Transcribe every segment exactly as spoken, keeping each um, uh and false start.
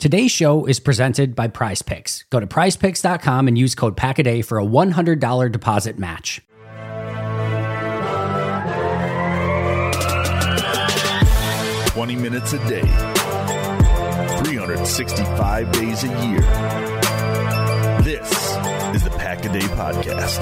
Today's show is presented by Prize Picks. Go to prize picks dot com and use code PACKADAY for a one hundred dollars deposit match. twenty minutes a day, three hundred sixty-five days a year. This is the Pack-A-Day Podcast.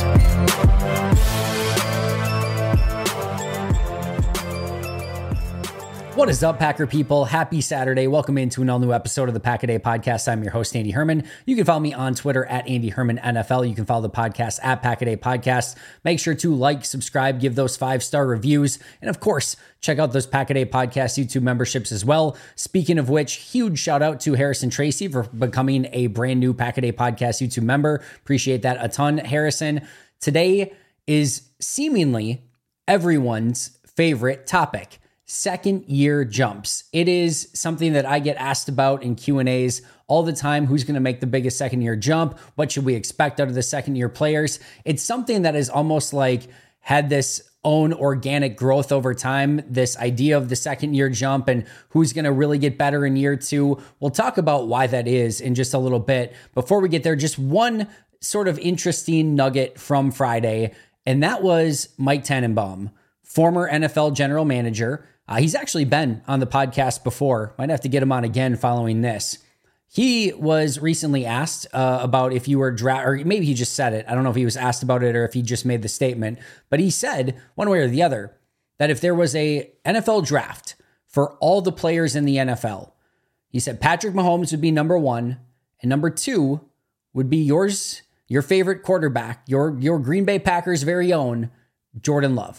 What is up, Packer people? Happy Saturday. Welcome into an all-new episode of the Pack-A-Day Podcast. I'm your host, Andy Herman. You can follow me on Twitter at Andy Herman N F L. You can follow the podcast at Pack-A-Day Podcast. Make sure to like, subscribe, give those five-star reviews, and of course, check out those Pack-A-Day Podcast YouTube memberships as well. Speaking of which, huge shout out to Harrison Tracy for becoming a brand new Pack-A-Day Podcast YouTube member. Appreciate that a ton, Harrison. Today is seemingly everyone's favorite topic. Second year jumps. It is something that I get asked about in Q and A's all the time. Who's going to make the biggest second year jump? What should we expect out of the second year players? It's something that is almost like had this own organic growth over time, this idea of the second year jump and who's going to really get better in year two. We'll talk about why that is in just a little bit. Before we get there, just one sort of interesting nugget from Friday, and that was Mike Tannenbaum, former N F L general manager. Uh, he's actually been on the podcast before. Might have to get him on again following this. He was recently asked uh, about if you were draft, or maybe he just said it. I don't know if he was asked about it or if he just made the statement, but he said one way or the other that if there was a N F L draft for all the players in the N F L, he said Patrick Mahomes would be number one, and number two would be yours, your favorite quarterback, your your Green Bay Packers' very own Jordan Love.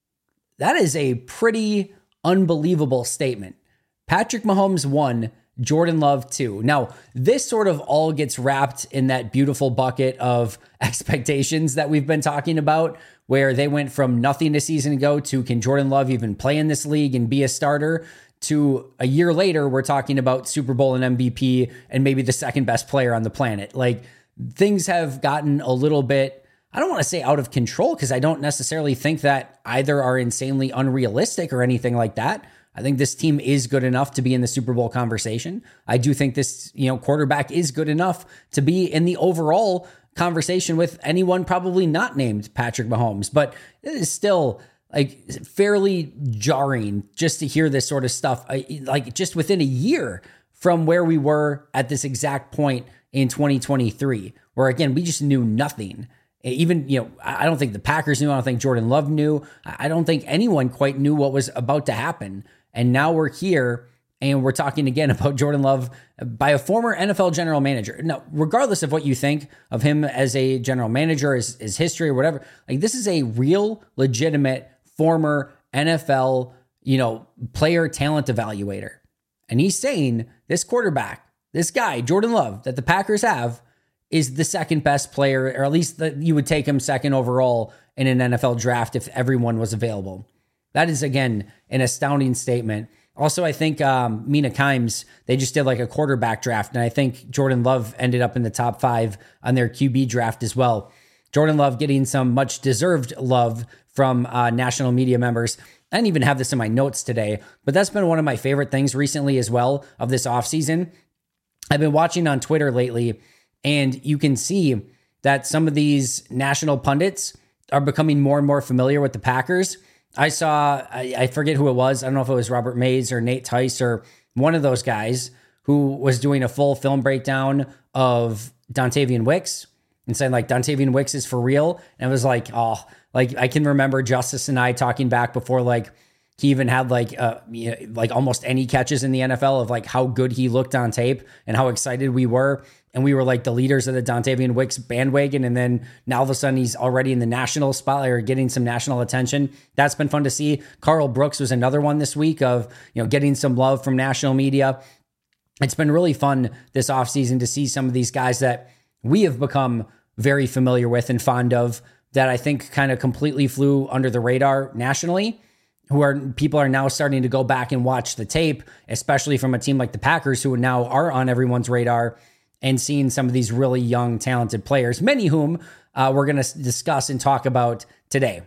That is a pretty unbelievable statement. Patrick Mahomes one, Jordan Love two. Now, this sort of all gets wrapped in that beautiful bucket of expectations that we've been talking about, where they went from nothing a season ago to can Jordan Love even play in this league and be a starter, to a year later, we're talking about Super Bowl and M V P and maybe the second best player on the planet. Like, things have gotten a little bit, I don't want to say out of control, because I don't necessarily think that either are insanely unrealistic or anything like that. I think this team is good enough to be in the Super Bowl conversation. I do think this, you know, quarterback is good enough to be in the overall conversation with anyone probably not named Patrick Mahomes. But it is still like fairly jarring just to hear this sort of stuff, like just within a year from where we were at this exact point in twenty twenty-three, where again, we just knew nothing. Even, you know, I don't think the Packers knew. I don't think Jordan Love knew. I don't think anyone quite knew what was about to happen. And now we're here and we're talking again about Jordan Love by a former N F L general manager. Now, regardless of what you think of him as a general manager, his, his history or whatever, like this is a real, legitimate former N F L, you know, player talent evaluator. And he's saying this quarterback, this guy, Jordan Love, that the Packers have, is the second best player, or at least that you would take him second overall in an N F L draft if everyone was available. That is, again, an astounding statement. Also, I think um, Mina Kimes, they just did like a quarterback draft, and I think Jordan Love ended up in the top five on their Q B draft as well. Jordan Love getting some much deserved love from uh, national media members. I didn't even have this in my notes today, but that's been one of my favorite things recently as well of this offseason. I've been watching on Twitter lately, and you can see that some of these national pundits are becoming more and more familiar with the Packers. I saw, I, I forget who it was. I don't know if it was Robert Mays or Nate Tice or one of those guys who was doing a full film breakdown of Dontavian Wicks and saying like Dontavian Wicks is for real. And it was like, oh, like I can remember Justice and I talking back before like he even had like uh, you know, like almost any catches in the N F L of like how good he looked on tape and how excited we were. And we were like the leaders of the Dontavian Wicks bandwagon. And then now all of a sudden he's already in the national spotlight or getting some national attention. That's been fun to see. Carl Brooks was another one this week of, you know, getting some love from national media. It's been really fun this offseason to see some of these guys that we have become very familiar with and fond of that I think kind of completely flew under the radar nationally, who are people are now starting to go back and watch the tape, especially from a team like the Packers, who now are on everyone's radar, and seeing some of these really young, talented players, many of whom uh, we're going to discuss and talk about today.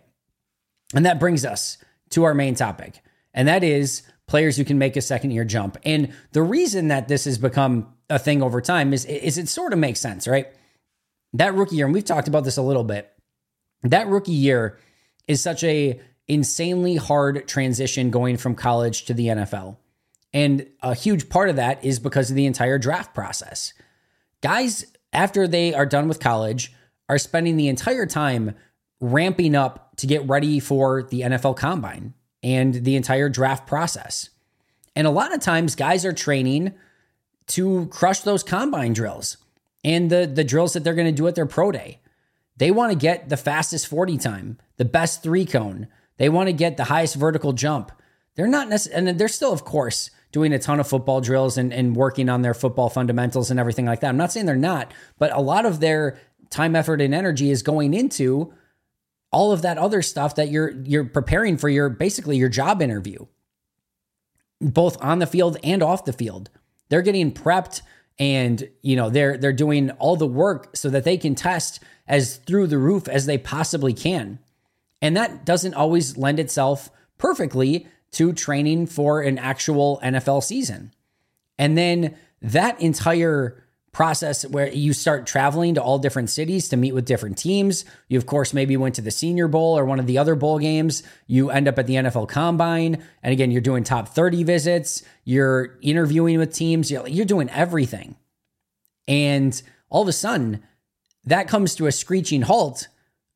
And that brings us to our main topic, and that is players who can make a second year jump. And the reason that this has become a thing over time is, is it sort of makes sense, right? That rookie year, and we've talked about this a little bit, that rookie year is such a insanely hard transition going from college to the N F L. And a huge part of that is because of the entire draft process. Guys, after they are done with college, are spending the entire time ramping up to get ready for the N F L Combine and the entire draft process. And a lot of times guys are training to crush those combine drills and the, the drills that they're going to do at their pro day. They want to get the fastest forty time, the best three cone. They want to get the highest vertical jump. They're not necessarily, and they're still, of course, doing a ton of football drills and, and working on their football fundamentals and everything like that. I'm not saying they're not, but a lot of their time, effort, and energy is going into all of that other stuff that you're you're preparing for your basically your job interview, both on the field and off the field. They're getting prepped, and you know they're they're doing all the work so that they can test as through the roof as they possibly can. And that doesn't always lend itself perfectly to training for an actual N F L season. And then that entire process where you start traveling to all different cities to meet with different teams. You, of course, maybe went to the Senior Bowl or one of the other bowl games. You end up at the N F L Combine. And again, you're doing top thirty visits. You're interviewing with teams. You're, you're doing everything. And all of a sudden, that comes to a screeching halt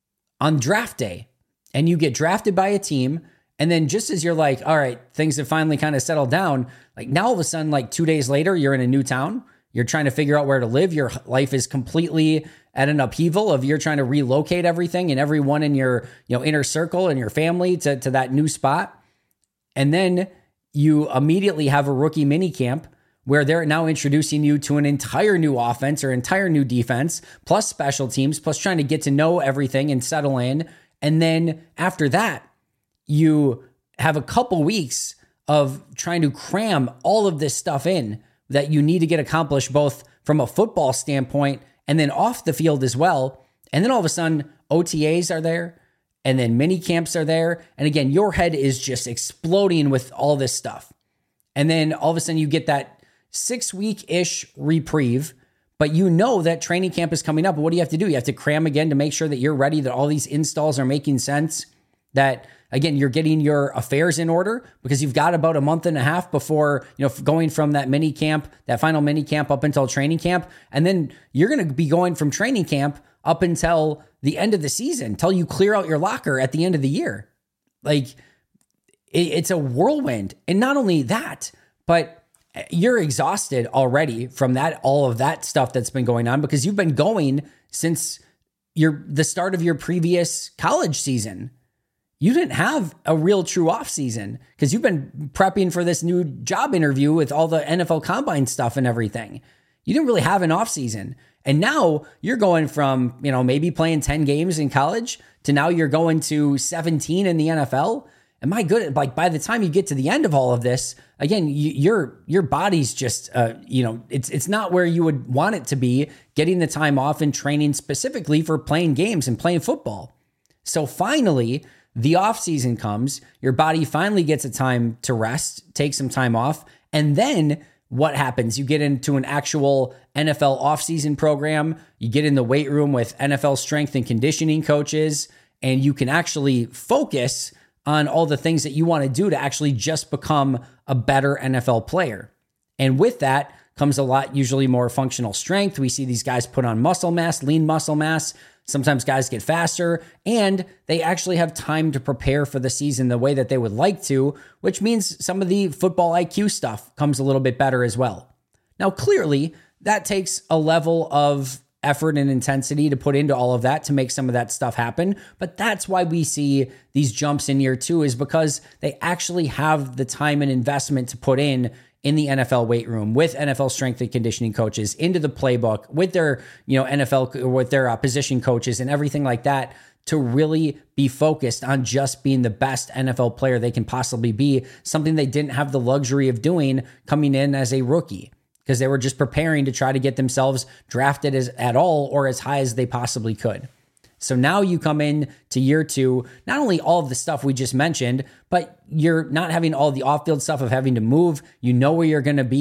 on draft day. And you get drafted by a team. And then just as you're like, all right, things have finally kind of settled down, like now all of a sudden, like two days later, you're in a new town. You're trying to figure out where to live. Your life is completely at an upheaval of you're trying to relocate everything and everyone in your, you know, inner circle and your family to, to that new spot. And then you immediately have a rookie mini camp where they're now introducing you to an entire new offense or entire new defense, plus special teams, plus trying to get to know everything and settle in. And then after that, you have a couple weeks of trying to cram all of this stuff in that you need to get accomplished both from a football standpoint and then off the field as well. And then all of a sudden, O T As are there and then mini camps are there. And again, your head is just exploding with all this stuff. And then all of a sudden you get that six week-ish reprieve, but you know that training camp is coming up. But what do you have to do? You have to cram again to make sure that you're ready, that all these installs are making sense, that again, you're getting your affairs in order because you've got about a month and a half before, you know, going from that mini camp, that final mini camp up until training camp. And then you're going to be going from training camp up until the end of the season, until you clear out your locker at the end of the year. Like it, it's a whirlwind. And not only that, but you're exhausted already from that, all of that stuff that's been going on because you've been going since your, the start of your previous college season. You didn't have a real true off season because you've been prepping for this new job interview with all the N F L Combine stuff and everything. You didn't really have an off season. And now you're going from, you know, maybe playing ten games in college to now you're going to seventeen in the N F L. And my goodness, like by the time you get to the end of all of this, again, you, your your body's just, uh, you know, it's it's not where you would want it to be, getting the time off and training specifically for playing games and playing football. So finally, the off season comes, your body finally gets a time to rest, take some time off. And then what happens? You get into an actual N F L off-season program. You get in the weight room with N F L strength and conditioning coaches, and you can actually focus on all the things that you want to do to actually just become a better N F L player. And with that comes a lot, usually more functional strength. We see these guys put on muscle mass, lean muscle mass. Sometimes guys get faster and they actually have time to prepare for the season the way that they would like to, which means some of the football I Q stuff comes a little bit better as well. Now, clearly, that takes a level of effort and intensity to put into all of that to make some of that stuff happen. But that's why we see these jumps in year two, is because they actually have the time and investment to put in in the N F L weight room with N F L strength and conditioning coaches, into the playbook with their, you know, N F L, with their uh, position coaches and everything like that, to really be focused on just being the best N F L player they can possibly be, something they didn't have the luxury of doing coming in as a rookie, because they were just preparing to try to get themselves drafted as at all or as high as they possibly could. So now you come in to year two, not only all of the stuff we just mentioned, but you're not having all the off-field stuff of having to move. You know where you're going to be.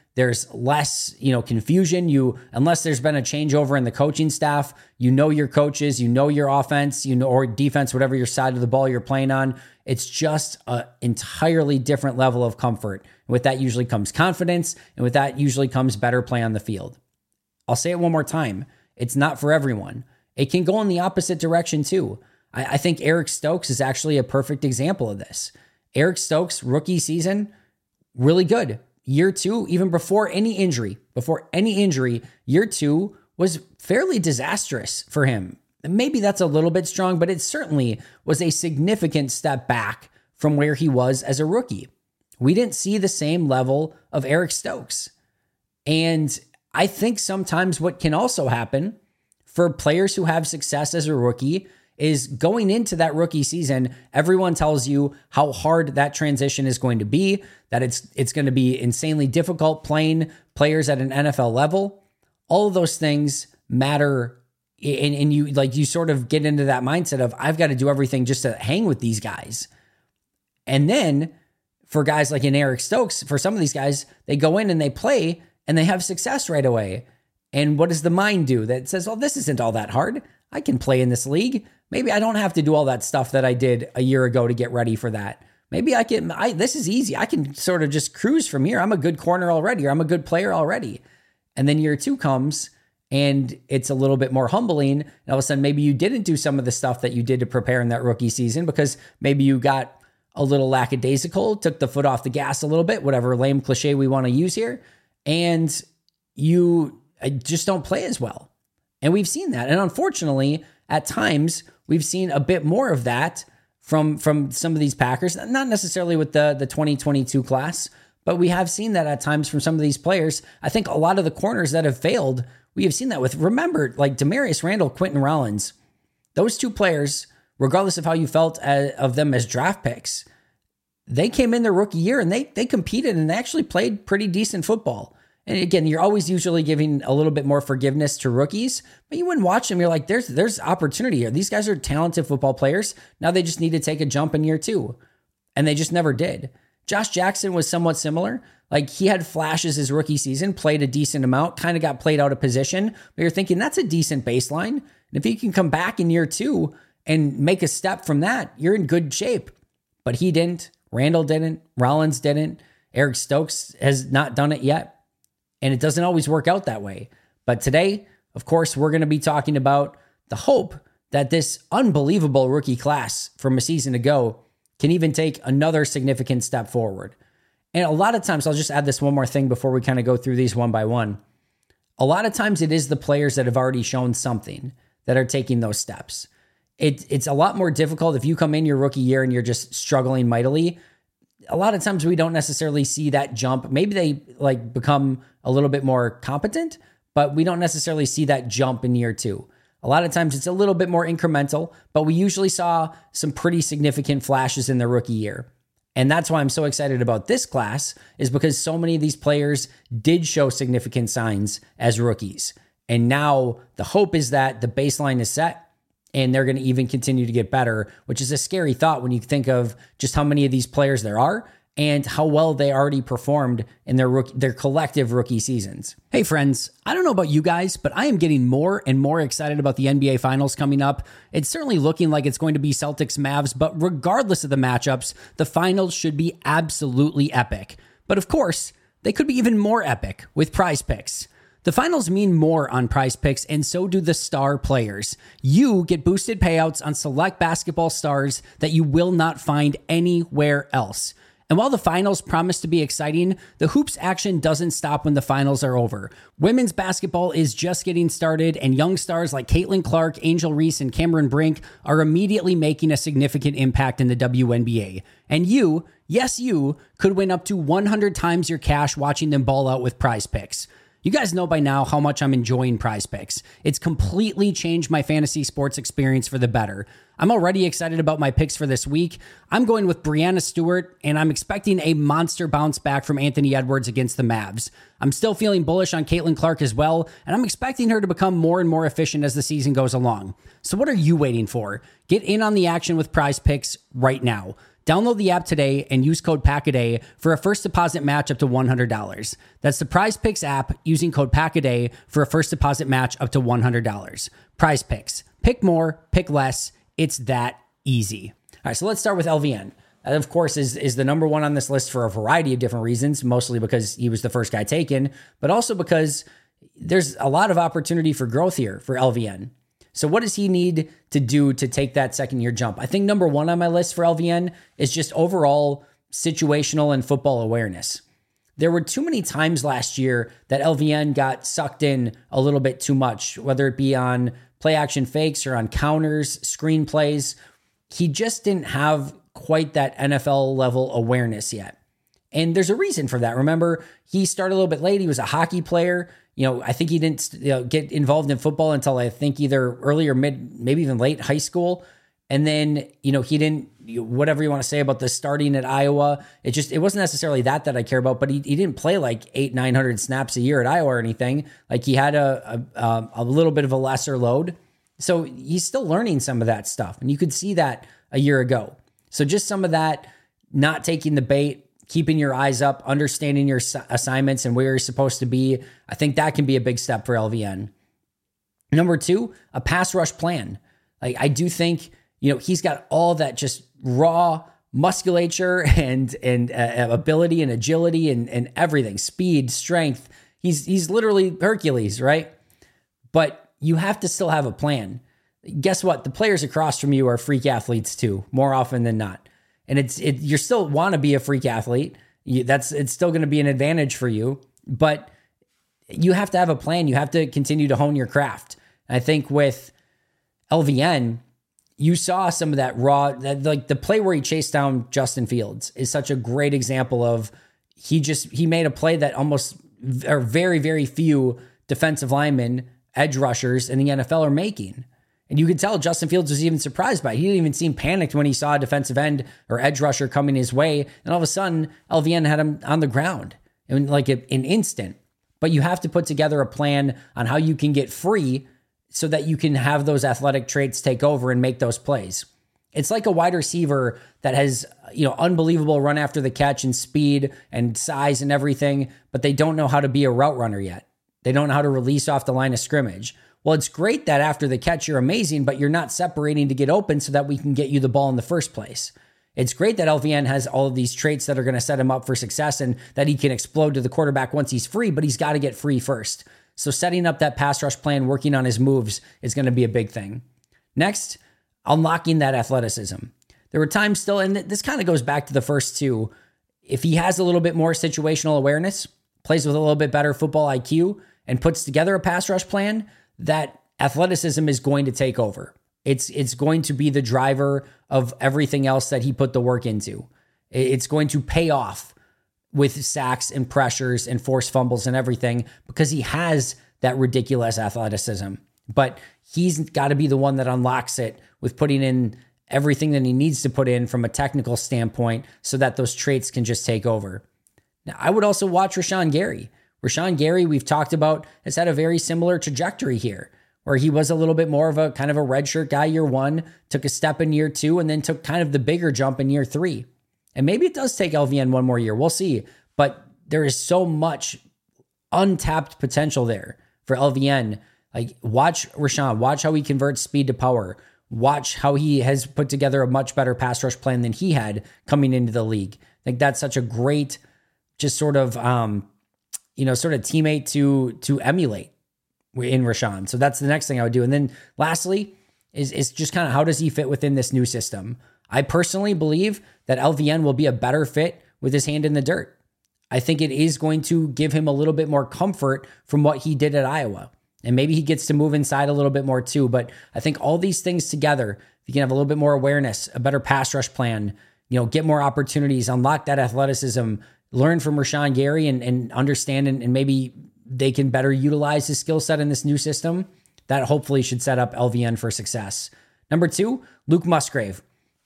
There's less, you know, confusion. You, unless there's been a changeover in the coaching staff, you know your coaches, you know your offense, you know, or defense, whatever your side of the ball you're playing on. It's just an entirely different level of comfort. And with that usually comes confidence, and with that usually comes better play on the field. I'll say it one more time. It's not for everyone. It can go in the opposite direction too. I, I think Eric Stokes is actually a perfect example of this. Eric Stokes, rookie season, really good. Year two, even before any injury, before any injury, year two was fairly disastrous for him. Maybe that's a little bit strong, but it certainly was a significant step back from where he was as a rookie. We didn't see the same level of Eric Stokes. And I think sometimes what can also happen for players who have success as a rookie is going into that rookie season, everyone tells you how hard that transition is going to be, that it's it's going to be insanely difficult playing players at an N F L level. All of those things matter, and, and you like you sort of get into that mindset of I've got to do everything just to hang with these guys. And then for guys like in Eric Stokes, for some of these guys, they go in and they play and they have success right away. And what does the mind do that says, "Oh, this isn't all that hard. I can play in this league. Maybe I don't have to do all that stuff that I did a year ago to get ready for that. Maybe I can, I, this is easy. I can sort of just cruise from here. I'm a good corner already, or I'm a good player already." And then year two comes and it's a little bit more humbling. And all of a sudden, maybe you didn't do some of the stuff that you did to prepare in that rookie season because maybe you got a little lackadaisical, took the foot off the gas a little bit, whatever lame cliche we want to use here. And you just don't play as well. And we've seen that. And unfortunately, at times, we've seen a bit more of that from, from some of these Packers, not necessarily with the, the twenty twenty-two class, but we have seen that at times from some of these players. I think a lot of the corners that have failed, we have seen that with, remember, like Demarius Randall, Quentin Rollins, those two players, regardless of how you felt as, of them as draft picks, they came in their rookie year and they they competed and they actually played pretty decent football. And again, you're always usually giving a little bit more forgiveness to rookies, but you wouldn't watch them. You're like, there's there's opportunity here. These guys are talented football players. Now they just need to take a jump in year two. And they just never did. Josh Jackson was somewhat similar. Like he had flashes his rookie season, played a decent amount, kind of got played out of position. But you're thinking that's a decent baseline. And if he can come back in year two and make a step from that, you're in good shape. But he didn't. Randall didn't. Rollins didn't. Eric Stokes has not done it yet. And it doesn't always work out that way. But today, of course, we're going to be talking about the hope that this unbelievable rookie class from a season ago can even take another significant step forward. And a lot of times, I'll just add this one more thing before we kind of go through these one by one. A lot of times it is the players that have already shown something that are taking those steps. It, it's a lot more difficult if you come in your rookie year and you're just struggling mightily. A lot of times we don't necessarily see that jump. Maybe they like become a little bit more competent, but we don't necessarily see that jump in year two. A lot of times it's a little bit more incremental, but we usually saw some pretty significant flashes in their rookie year. And that's why I'm so excited about this class, is because so many of these players did show significant signs as rookies. And now the hope is that the baseline is set and they're going to even continue to get better, which is a scary thought when you think of just how many of these players there are and how well they already performed in their rookie, their collective rookie seasons. Hey friends, I don't know about you guys, but I am getting more and more excited about the N B A Finals coming up. It's certainly looking like it's going to be Celtics Mavs, but regardless of the matchups, the finals should be absolutely epic. But of course, they could be even more epic with Prize Picks. The finals mean more on Prize Picks, and so do the star players. You get boosted payouts on select basketball stars that you will not find anywhere else. And while the finals promise to be exciting, the hoops action doesn't stop when the finals are over. Women's basketball is just getting started, and young stars like Caitlin Clark, Angel Reese, and Cameron Brink are immediately making a significant impact in the W N B A. And you, yes you, could win up to one hundred times your cash watching them ball out with Prize Picks. You guys know by now how much I'm enjoying Prize Picks. It's completely changed my fantasy sports experience for the better. I'm already excited about my picks for this week. I'm going with Breanna Stewart, and I'm expecting a monster bounce back from Anthony Edwards against the Mavs. I'm still feeling bullish on Caitlin Clark as well, and I'm expecting her to become more and more efficient as the season goes along. So what are you waiting for? Get in on the action with Prize Picks right now. Download the app today and use code PACKADAY for a first deposit match up to one hundred dollars. That's the PrizePicks app using code PACKADAY for a first deposit match up to one hundred dollars. PrizePicks. Pick more, pick less. It's that easy. All right, so let's start with L V N. That, of course, is, is the number one on this list for a variety of different reasons, mostly because he was the first guy taken, but also because there's a lot of opportunity for growth here for L V N. So what does he need to do to take that second year jump? I think number one on my list for L V N is just overall situational and football awareness. There were too many times last year that L V N got sucked in a little bit too much, whether it be on play action fakes or on counters, screen plays. He just didn't have quite that N F L level awareness yet. And there's a reason for that. Remember, he started a little bit late. He was a hockey player. You know, I think he didn't you know, get involved in football until I think either early or mid, maybe even late high school. And then, you know, he didn't, whatever you want to say about the starting at Iowa, it just, it wasn't necessarily that that I care about, but he, he didn't play like eight, nine hundred snaps a year at Iowa or anything. Like he had a, a, a little bit of a lesser load. So he's still learning some of that stuff. And you could see that a year ago. So just some of that, not taking the bait, keeping your eyes up, understanding your assignments and where you're supposed to be. I think that can be a big step for L V N. Number two, a pass rush plan. Like I do think, you know, he's got all that just raw musculature and and uh, ability and agility and, and everything, speed, strength. He's he's literally Hercules, right? But you have to still have a plan. Guess what? The players across from you are freak athletes too, more often than not. And it's it you still want to be a freak athlete. You, that's it's still going to be an advantage for you, but you have to have a plan. You have to continue to hone your craft. And I think with L V N, you saw some of that raw, that, like the play where he chased down Justin Fields is such a great example of he just he made a play that almost or very very few defensive linemen, edge rushers in the N F L are making. And you could tell Justin Fields was even surprised by it. He didn't even seem panicked when he saw a defensive end or edge rusher coming his way. And all of a sudden, L V N had him on the ground in like an instant. But you have to put together a plan on how you can get free so that you can have those athletic traits take over and make those plays. It's like a wide receiver that has, you know, unbelievable run after the catch and speed and size and everything, but they don't know how to be a route runner yet. They don't know how to release off the line of scrimmage. Well, it's great that after the catch, you're amazing, but you're not separating to get open so that we can get you the ball in the first place. It's great that L V N has all of these traits that are going to set him up for success and that he can explode to the quarterback once he's free, but he's got to get free first. So setting up that pass rush plan, working on his moves is going to be a big thing. Next, unlocking that athleticism. There were times still, and this kind of goes back to the first two. If he has a little bit more situational awareness, plays with a little bit better football I Q, and puts together a pass rush plan, that athleticism is going to take over. It's it's going to be the driver of everything else that he put the work into. It's going to pay off with sacks and pressures and forced fumbles and everything because he has that ridiculous athleticism. But he's got to be the one that unlocks it with putting in everything that he needs to put in from a technical standpoint so that those traits can just take over. Now, I would also watch Rashawn Gary. Rashawn Gary, we've talked about, has had a very similar trajectory here, where he was a little bit more of a kind of a redshirt guy year one, took a step in year two, and then took kind of the bigger jump in year three. And maybe it does take L V N one more year. We'll see. But there is so much untapped potential there for L V N. Like, watch Rashawn. Watch how he converts speed to power. Watch how he has put together a much better pass rush plan than he had coming into the league. I think that's such a great, just sort of, um, you know, sort of teammate to to emulate in Rashawn. So that's the next thing I would do. And then lastly is, is just kind of how does he fit within this new system? I personally believe that L V N will be a better fit with his hand in the dirt. I think it is going to give him a little bit more comfort from what he did at Iowa. And maybe he gets to move inside a little bit more too. But I think all these things together, if you can have a little bit more awareness, a better pass rush plan, you know, get more opportunities, unlock that athleticism, learn from Rashawn Gary and, and understand and, and maybe they can better utilize his skill set in this new system, that hopefully should set up L V N for success. Number two, Luke Musgrave.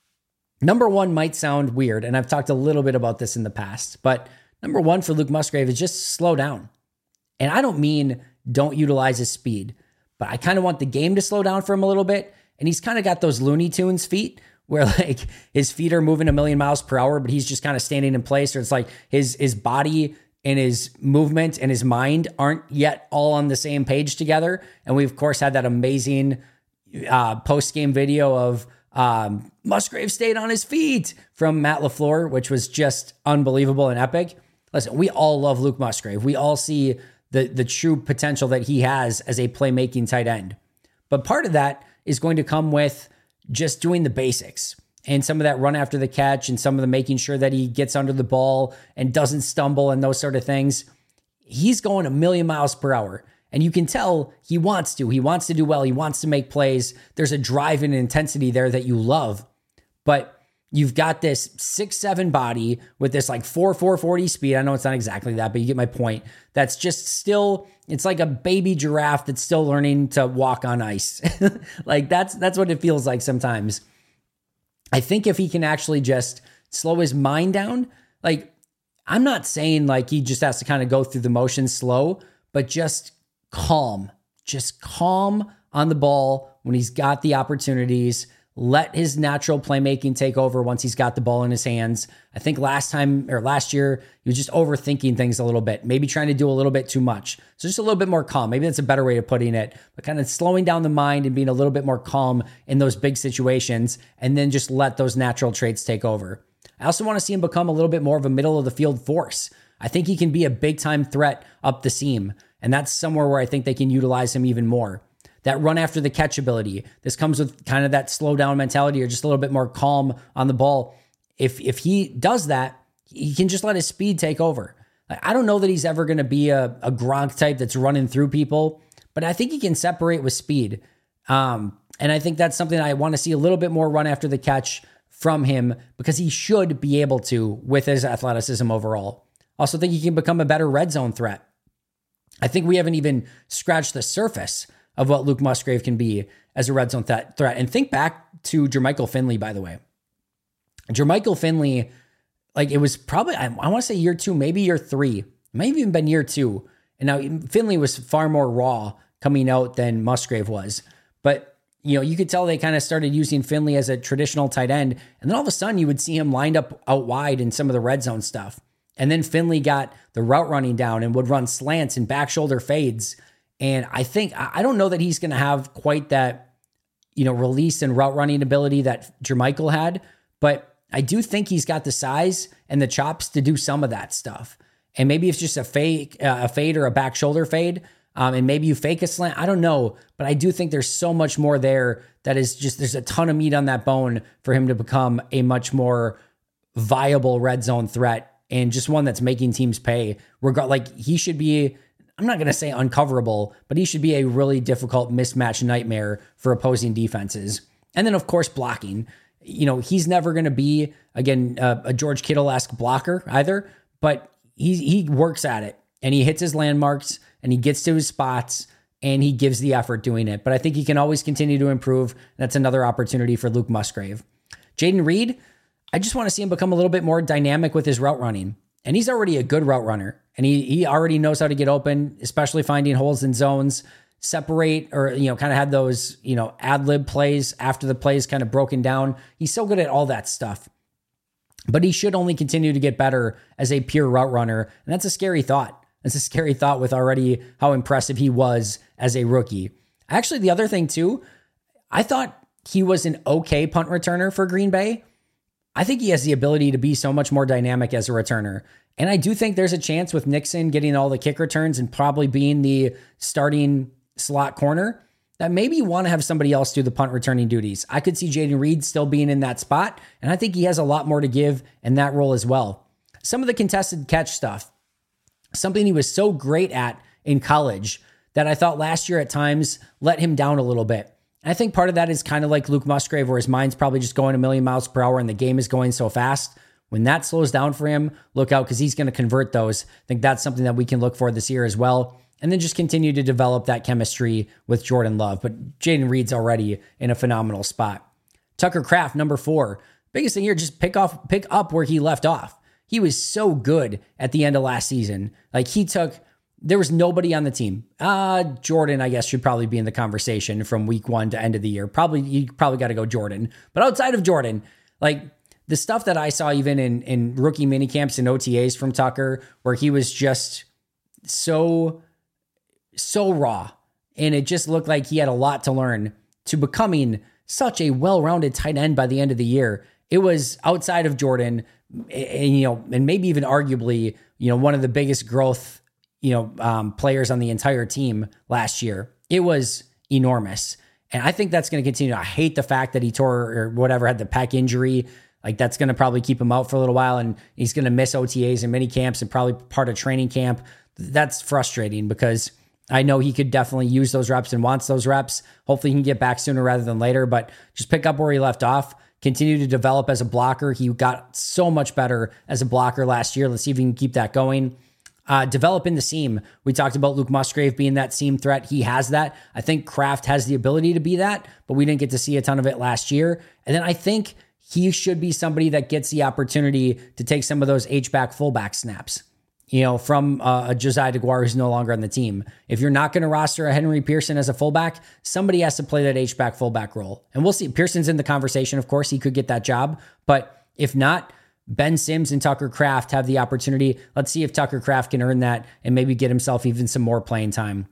Number one might sound weird, and I've talked a little bit about this in the past, but number one for Luke Musgrave is just slow down. And I don't mean don't utilize his speed, but I kind of want the game to slow down for him a little bit. And he's kind of got those Looney Tunes feet where like his feet are moving a million miles per hour, but he's just kind of standing in place, or it's like his his body and his movement and his mind aren't yet all on the same page together. And we of course had that amazing uh, post-game video of um, Musgrave stayed on his feet from Matt LaFleur, which was just unbelievable and epic. Listen, we all love Luke Musgrave. We all see the the true potential that he has as a playmaking tight end. But part of that is going to come with just doing the basics and some of that run after the catch and some of the making sure that he gets under the ball and doesn't stumble and those sort of things. He's going a million miles per hour. And you can tell he wants to. He wants to do well. He wants to make plays. There's a drive and intensity there that you love. But you've got this six seven body with this like four four forty speed. I know it's not exactly that, but you get my point. That's just still, it's like a baby giraffe that's still learning to walk on ice. Like that's that's what it feels like sometimes. I think if he can actually just slow his mind down, like I'm not saying like he just has to kind of go through the motions slow, but just calm, just calm on the ball when he's got the opportunities. Let his natural playmaking take over once he's got the ball in his hands. I think last time or last year, he was just overthinking things a little bit, maybe trying to do a little bit too much. So just a little bit more calm. Maybe that's a better way of putting it, but kind of slowing down the mind and being a little bit more calm in those big situations, and then just let those natural traits take over. I also want to see him become a little bit more of a middle of the field force. I think he can be a big time threat up the seam, and that's somewhere where I think they can utilize him even more. That run after the catch ability. This comes with kind of that slow down mentality or just a little bit more calm on the ball. If if he does that, he can just let his speed take over. I don't know that he's ever going to be a, a Gronk type that's running through people, but I think he can separate with speed. Um, and I think that's something I want to see a little bit more run after the catch from him, because he should be able to with his athleticism overall. Also think he can become a better red zone threat. I think we haven't even scratched the surface of what Luke Musgrave can be as a red zone th- threat. And think back to Jermichael Finley, by the way. Jermichael Finley, like it was probably, I, I want to say year two, maybe year three. It might have even been year two. And now Finley was far more raw coming out than Musgrave was. But, you know, you could tell they kind of started using Finley as a traditional tight end. And then all of a sudden you would see him lined up out wide in some of the red zone stuff. And then Finley got the route running down and would run slants and back shoulder fades. And I think, I don't know that he's going to have quite that, you know, release and route running ability that Jermichael had, but I do think he's got the size and the chops to do some of that stuff. And maybe it's just a fake, uh, a fade or a back shoulder fade. Um, and maybe you fake a slant. I don't know, but I do think there's so much more there that is just, there's a ton of meat on that bone for him to become a much more viable red zone threat and just one that's making teams pay. Regard, like he should be, I'm not going to say uncoverable, but he should be a really difficult mismatch nightmare for opposing defenses. And then, of course, blocking. You know, he's never going to be, again, uh, a George Kittle-esque blocker either, but he, he works at it, and he hits his landmarks, and he gets to his spots, and he gives the effort doing it. But I think he can always continue to improve. That's another opportunity for Luke Musgrave. Jayden Reed, I just want to see him become a little bit more dynamic with his route running. And he's already a good route runner. And he he already knows how to get open, especially finding holes in zones, separate, or, you know, kind of had those, you know, ad-lib plays after the plays kind of broken down. He's so good at all that stuff. But he should only continue to get better as a pure route runner. And that's a scary thought. That's a scary thought with already how impressive he was as a rookie. Actually, the other thing too, I thought he was an okay punt returner for Green Bay. I think he has the ability to be so much more dynamic as a returner. And I do think there's a chance with Nixon getting all the kick returns and probably being the starting slot corner that maybe you want to have somebody else do the punt returning duties. I could see Jayden Reed still being in that spot, and I think he has a lot more to give in that role as well. Some of the contested catch stuff, something he was so great at in college that I thought last year at times let him down a little bit. And I think part of that is kind of like Luke Musgrave, where his mind's probably just going a million miles per hour and the game is going so fast. When that slows down for him, look out, because he's going to convert those. I think that's something that we can look for this year as well. And then just continue to develop that chemistry with Jordan Love. But Jayden Reed's already in a phenomenal spot. Tucker Kraft, number four. Biggest thing here, just pick off, pick up where he left off. He was so good at the end of last season. Like he took there was nobody on the team. Uh, Jordan, I guess, should probably be in the conversation from week one to end of the year. Probably, you probably got to go Jordan. But outside of Jordan, like the stuff that I saw even in, in rookie minicamps and O T As from Tucker, where he was just so, so raw. And it just looked like he had a lot to learn, to becoming such a well-rounded tight end by the end of the year. It was outside of Jordan, and, you know, and maybe even arguably, you know, one of the biggest growth, you know, um, players on the entire team last year. It was enormous. And I think that's going to continue. I hate the fact that he tore or whatever, had the pec injury. Like that's going to probably keep him out for a little while, and he's going to miss O T As and mini camps and probably part of training camp. That's frustrating because I know he could definitely use those reps and wants those reps. Hopefully he can get back sooner rather than later, but just pick up where he left off. Continue to develop as a blocker. He got so much better as a blocker last year. Let's see if we can keep that going. Uh, develop in the seam. We talked about Luke Musgrave being that seam threat. He has that. I think Kraft has the ability to be that, but we didn't get to see a ton of it last year. And then I think he should be somebody that gets the opportunity to take some of those H-back fullback snaps, you know, from uh, a Josiah DeGuara who's no longer on the team. If you're not going to roster a Henry Pearson as a fullback, somebody has to play that H-back fullback role. And we'll see. Pearson's in the conversation, of course. He could get that job. But if not, Ben Sims and Tucker Kraft have the opportunity. Let's see if Tucker Kraft can earn that and maybe get himself even some more playing time.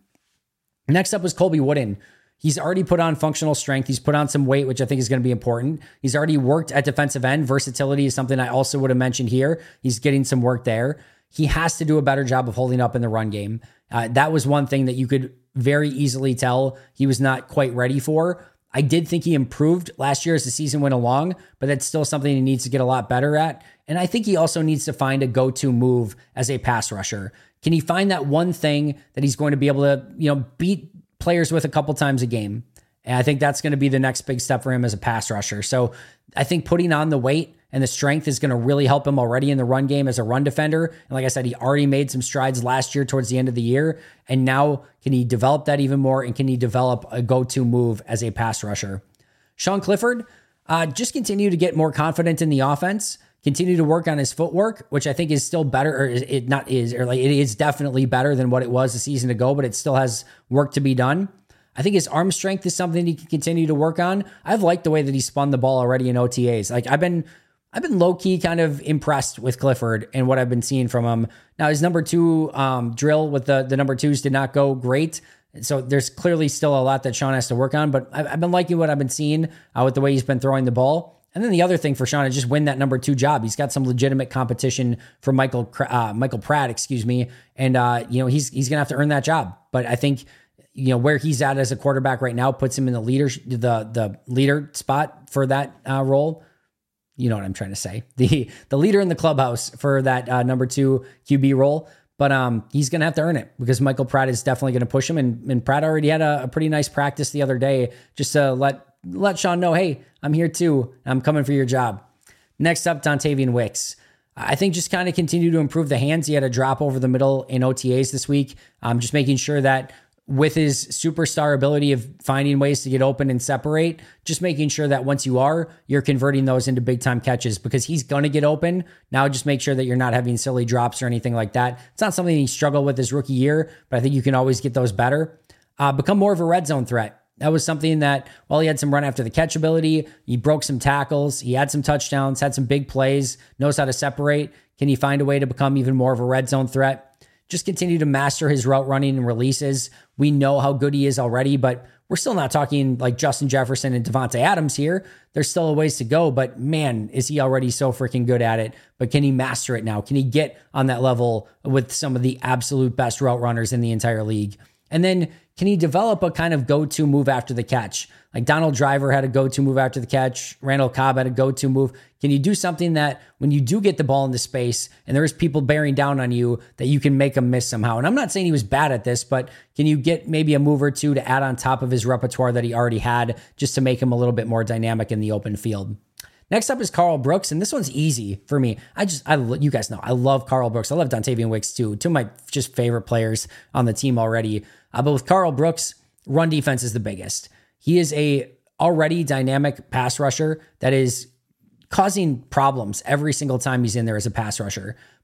Next up was Colby Wooden. He's already put on functional strength. He's put on some weight, which I think is going to be important. He's already worked at defensive end. Versatility is something I also would have mentioned here. He's getting some work there. He has to do a better job of holding up in the run game. Uh, that was one thing that you could very easily tell he was not quite ready for. I did think he improved last year as the season went along, but that's still something he needs to get a lot better at. And I think he also needs to find a go-to move as a pass rusher. Can he find that one thing that he's going to be able to, you know, beat players with a couple times a game? And I think that's going to be the next big step for him as a pass rusher. So I think putting on the weight and the strength is going to really help him already in the run game as a run defender. And like I said, he already made some strides last year towards the end of the year. And now can he develop that even more? And can he develop a go-to move as a pass rusher? Sean Clifford, uh, just continue to get more confident in the offense. Continue to work on his footwork, which I think is still better, or it not is, or like it is definitely better than what it was a season ago, but it still has work to be done. I think his arm strength is something he can continue to work on. I've liked the way that he spun the ball already in O T As. Like I've been, I've been low key kind of impressed with Clifford and what I've been seeing from him. Now his number two um, drill with the the number twos did not go great. So there's clearly still a lot that Sean has to work on, but I've, I've been liking what I've been seeing uh, with the way he's been throwing the ball. And then the other thing for Sean is just win that number two job. He's got some legitimate competition for Michael uh, Michael Pratt, excuse me, and uh, you know he's he's gonna have to earn that job. But I think you know where he's at as a quarterback right now puts him in the leader the the leader spot for that uh, role. You know what I'm trying to say, the the leader in the clubhouse for that uh, number two Q B role. But um, he's gonna have to earn it because Michael Pratt is definitely gonna push him, and, and Pratt already had a, a pretty nice practice the other day just to let. Let Sean know, hey, I'm here too. I'm coming for your job. Next up, Dontavian Wicks. I think just kind of continue to improve the hands. He had a drop over the middle in O T As this week. Um, just making sure that with his superstar ability of finding ways to get open and separate, just making sure that once you are, you're converting those into big time catches because he's going to get open. Now just make sure that you're not having silly drops or anything like that. It's not something he struggled with his rookie year, but I think you can always get those better. Uh, become more of a red zone threat. That was something that, while he had some run after the catch ability, he broke some tackles, he had some touchdowns, had some big plays, knows how to separate. Can he find a way to become even more of a red zone threat? Just continue to master his route running and releases. We know how good he is already, but we're still not talking like Justin Jefferson and Devontae Adams here. There's still a ways to go, but man, is he already so freaking good at it. But can he master it now? Can he get on that level with some of the absolute best route runners in the entire league? And then can he develop a kind of go-to move after the catch? Like Donald Driver had a go-to move after the catch. Randall Cobb had a go-to move. Can you do something that when you do get the ball into space and there's people bearing down on you that you can make them miss somehow? And I'm not saying he was bad at this, but can you get maybe a move or two to add on top of his repertoire that he already had just to make him a little bit more dynamic in the open field? Next up is Carl Brooks, and this one's easy for me. I just, I, you guys know, I love Carl Brooks. I love Dontavian Wicks too. Two of my just favorite players on the team already. Uh, but with Carl Brooks, run defense is the biggest. He is a already dynamic pass rusher that is causing problems every single time he's in there as a pass rusher.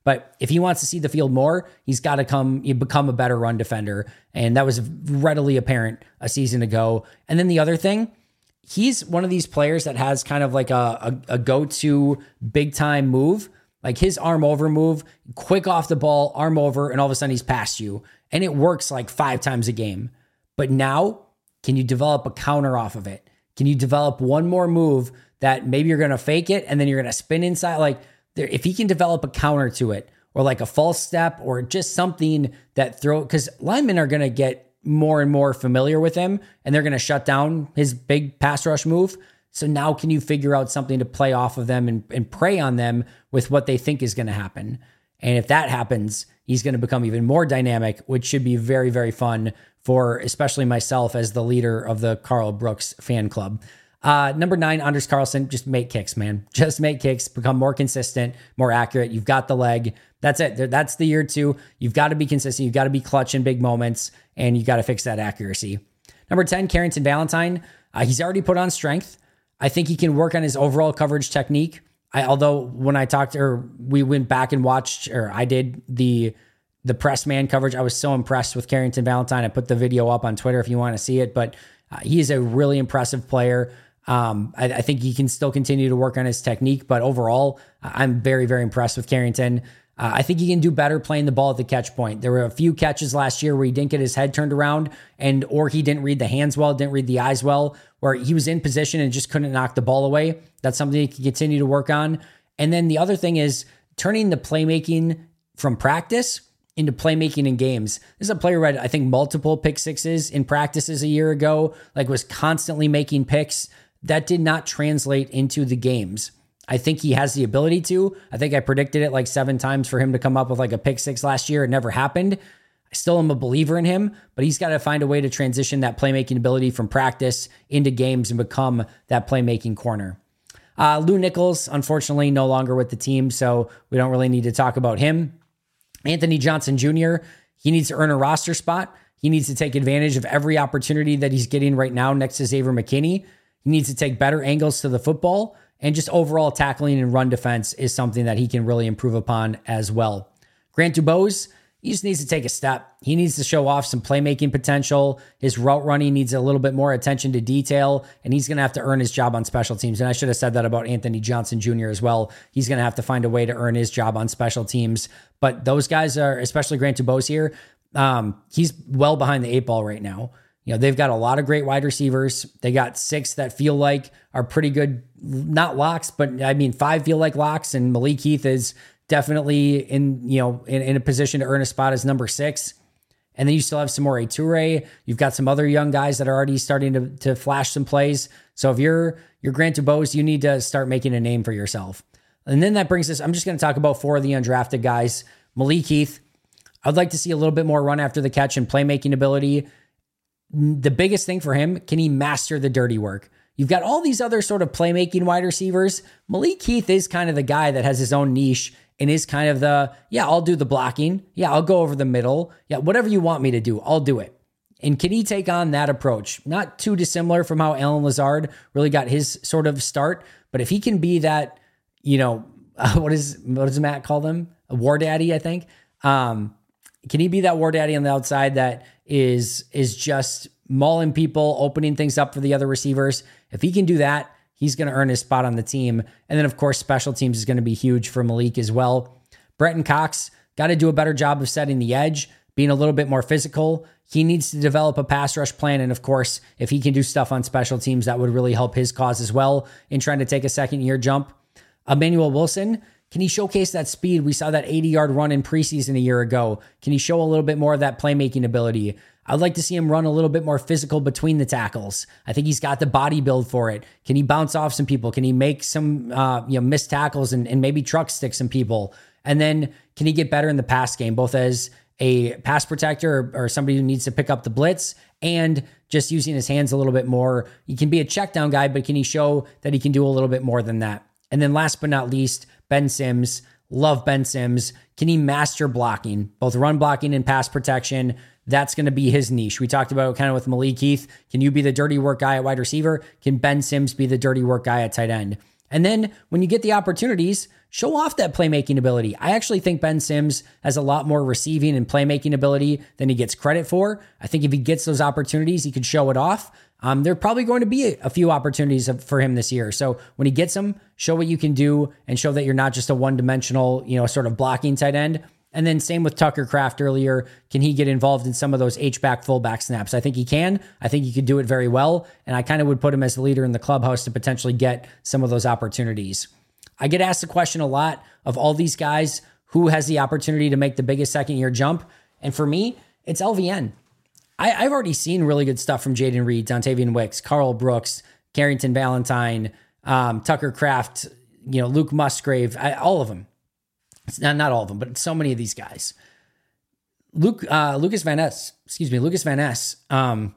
But if he wants to see the field more, he's got to come, you become a better run defender. And that was readily apparent a season ago. And then the other thing, he's one of these players that has kind of like a, a, a go-to big time move, like his arm over move, quick off the ball, arm over, and all of a sudden he's past you. And it works like five times a game. But now, can you develop a counter off of it? Can you develop one more move that maybe you're going to fake it and then you're going to spin inside? Like, there, if he can develop a counter to it, or like a false step, or just something that throw, because linemen are going to get more and more familiar with him and they're going to shut down his big pass rush move. So now can you figure out something to play off of them and, and prey on them with what they think is going to happen? And if that happens, he's going to become even more dynamic, which should be very, very fun for especially myself as the leader of the Karl Brooks fan club. Uh, number nine, Anders Carlson, just make kicks, man. Just make kicks, become more consistent, more accurate. You've got the leg. That's it. That's the year two. You've got to be consistent. You've got to be clutch in big moments, and you got to fix that accuracy. Number ten, Carrington Valentine. Uh, he's already put on strength. I think he can work on his overall coverage technique. I, although when I talked, or we went back and watched, or I did the the press man coverage, I was so impressed with Carrington Valentine. I put the video up on Twitter if you want to see it, but uh, he is a really impressive player. Um, I, I think he can still continue to work on his technique, but overall, I'm very, very impressed with Carrington. Uh, I think he can do better playing the ball at the catch point. There were a few catches last year where he didn't get his head turned around, and or he didn't read the hands well, didn't read the eyes well, where he was in position and just couldn't knock the ball away. That's something he can continue to work on. And then the other thing is turning the playmaking from practice into playmaking in games. This is a player who had, I think, multiple pick sixes in practices a year ago, like was constantly making picks. That did not translate into the games. I think he has the ability to. I think I predicted it like seven times for him to come up with like a pick six last year. It never happened. I still am a believer in him, but he's got to find a way to transition that playmaking ability from practice into games and become that playmaking corner. Uh, Lou Nichols, unfortunately, no longer with the team, so we don't really need to talk about him. Anthony Johnson Junior, he needs to earn a roster spot. He needs to take advantage of every opportunity that he's getting right now next to Xavier McKinney. He needs to take better angles to the football, and just overall tackling and run defense is something that he can really improve upon as well. Grant Dubose, he just needs to take a step. He needs to show off some playmaking potential. His route running needs a little bit more attention to detail, and he's going to have to earn his job on special teams. And I should have said that about Anthony Johnson Junior as well. He's going to have to find a way to earn his job on special teams. But those guys are, especially Grant Dubose here, um, he's well behind the eight ball right now. You know, they've got a lot of great wide receivers. They got six that feel like are pretty good, not locks, but I mean, five feel like locks. And Malik Heath is definitely in, you know, in, in a position to earn a spot as number six. And then you still have Samori Toure. You've got some other young guys that are already starting to, to flash some plays. So if you're, you're Grant Dubose, you need to start making a name for yourself. And then that brings us, I'm just going to talk about four of the undrafted guys. Malik Heath, I'd like to see a little bit more run after the catch and playmaking ability. The biggest thing for him, can he master the dirty work? You've got all these other sort of playmaking wide receivers. Malik Heath is kind of the guy that has his own niche and is kind of the, yeah, I'll do the blocking. Yeah, I'll go over the middle. Yeah, whatever you want me to do, I'll do it. And can he take on that approach? Not too dissimilar from how Allen Lazard really got his sort of start. But if he can be that, you know, uh, what is what does Matt call them? A war daddy, I think. Um, can he be that war daddy on the outside that is is just mauling people, opening things up for the other receivers? If he can do that, he's going to earn his spot on the team. And then, of course, special teams is going to be huge for Malik as well. Brenton Cox got to do a better job of setting the edge, being a little bit more physical. He needs to develop a pass rush plan. And, of course, if he can do stuff on special teams, that would really help his cause as well in trying to take a second-year jump. Emmanuel Wilson, can he showcase that speed? We saw that eighty-yard run in preseason a year ago. Can he show a little bit more of that playmaking ability? I'd like to see him run a little bit more physical between the tackles. I think he's got the body build for it. Can he bounce off some people? Can he make some uh, you know missed tackles and, and maybe truck stick some people? And then can he get better in the pass game, both as a pass protector or, or somebody who needs to pick up the blitz and just using his hands a little bit more? He can be a check down guy, but can he show that he can do a little bit more than that? And then last but not least, Ben Sims. Love Ben Sims. Can he master blocking, both run blocking and pass protection? That's going to be his niche. We talked about kind of with Malik Heath. Can you be the dirty work guy at wide receiver? Can Ben Sims be the dirty work guy at tight end? And then when you get the opportunities, show off that playmaking ability. I actually think Ben Sims has a lot more receiving and playmaking ability than he gets credit for. I think if he gets those opportunities, he could show it off. Um, there are probably going to be a, a few opportunities for him this year. So when he gets them, show what you can do and show that you're not just a one-dimensional, you know, sort of blocking tight end. And then same with Tucker Kraft earlier. Can he get involved in some of those H-back, fullback snaps? I think he can. I think he could do it very well. And I kind of would put him as the leader in the clubhouse to potentially get some of those opportunities. I get asked the question a lot of all these guys, who has the opportunity to make the biggest second-year jump? And for me, it's L V N. I, I've already seen really good stuff from Jayden Reed, Dontavian Wicks, Karl Brooks, Carrington Valentine, um, Tucker Kraft, you know, Luke Musgrave, I, all of them. It's not, not all of them, but so many of these guys. Luke, uh, Lucas Van Ness, excuse me, Lucas Van Ness. Um,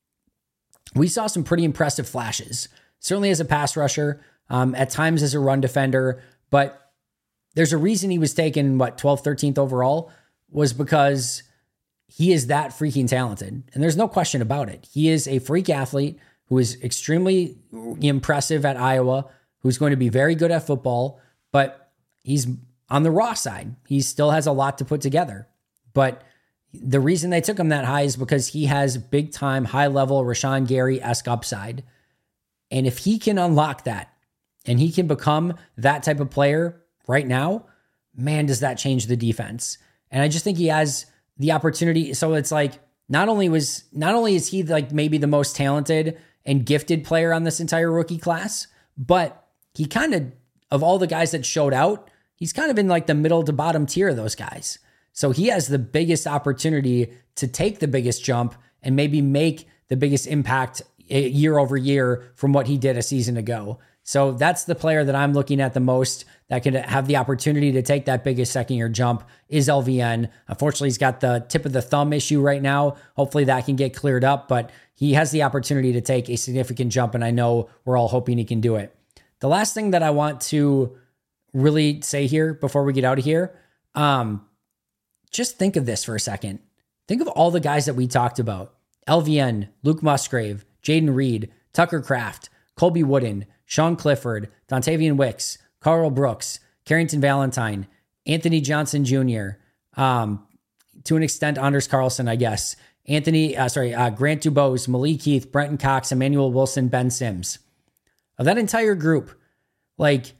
we saw some pretty impressive flashes, certainly as a pass rusher, um, at times as a run defender, but there's a reason he was taken, what, twelfth, thirteenth overall, was because he is that freaking talented. And there's no question about it. He is a freak athlete who is extremely impressive at Iowa, who's going to be very good at football, but he's on the raw side. He still has a lot to put together. But the reason they took him that high is because he has big time, high level Rashawn Gary-esque upside. And if he can unlock that and he can become that type of player right now, man, does that change the defense. And I just think he has the opportunity. So it's like, not only was, not only is he like maybe the most talented and gifted player on this entire rookie class, but he kind of, of all the guys that showed out, he's kind of in like the middle to bottom tier of those guys. So he has the biggest opportunity to take the biggest jump and maybe make the biggest impact year over year from what he did a season ago. So that's the player that I'm looking at the most that could have the opportunity to take that biggest second year jump is L V N. Unfortunately, he's got the tip of the thumb issue right now. Hopefully that can get cleared up, but he has the opportunity to take a significant jump, and I know we're all hoping he can do it. The last thing that I want to really say here before we get out of here, um, just think of this for a second. Think of all the guys that we talked about. L V N, Luke Musgrave, Jayden Reed, Tucker Kraft, Colby Wooden, Sean Clifford, Dontavian Wicks, Karl Brooks, Carrington Valentine, Anthony Johnson Junior, um, to an extent, Anders Carlson, I guess, Anthony, uh, sorry, uh, Grant Dubose, Malik Heath, Brenton Cox, Emmanuel Wilson, Ben Sims. Of that entire group, like,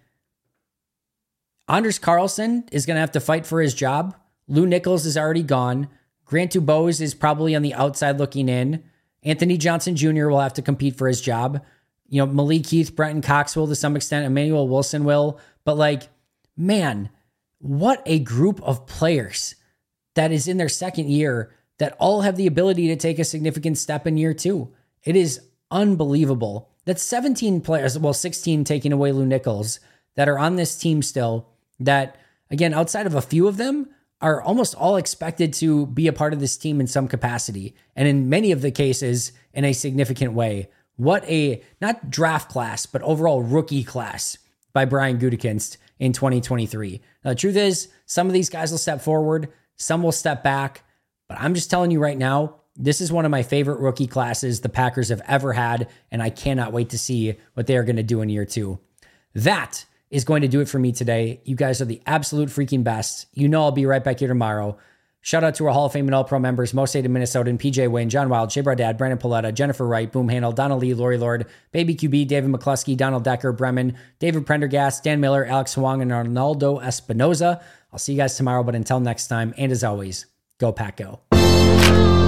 Anders Carlson is going to have to fight for his job. Lou Nichols is already gone. Grant Dubose is probably on the outside looking in. Anthony Johnson Junior will have to compete for his job. You know, Malik Heath, Brenton Cox will to some extent. Emmanuel Wilson will. But like, man, what a group of players that is in their second year that all have the ability to take a significant step in year two. It is unbelievable. That's seventeen players, well, sixteen taking away Lou Nichols, that are on this team still that, again, outside of a few of them, are almost all expected to be a part of this team in some capacity. And in many of the cases, in a significant way. What a, not draft class, but overall rookie class by Brian Gutekunst in twenty twenty-three. Now, the truth is, some of these guys will step forward, some will step back, but I'm just telling you right now, this is one of my favorite rookie classes the Packers have ever had, and I cannot wait to see what they are going to do in year two. That is going to do it for me today. You guys are the absolute freaking best. You know I'll be right back here tomorrow. Shout out to our Hall of Fame and All-Pro members, Mo State of Minnesota, P J Wayne, John Wild, Shea Bardad, Brandon Paletta, Jennifer Wright, Boom Handle, Donald Lee, Lori Lord, Baby Q B, David McCluskey, Donald Decker, Bremen, David Prendergast, Dan Miller, Alex Huang, and Arnaldo Espinoza. I'll see you guys tomorrow, but until next time, and as always, go Pack Go.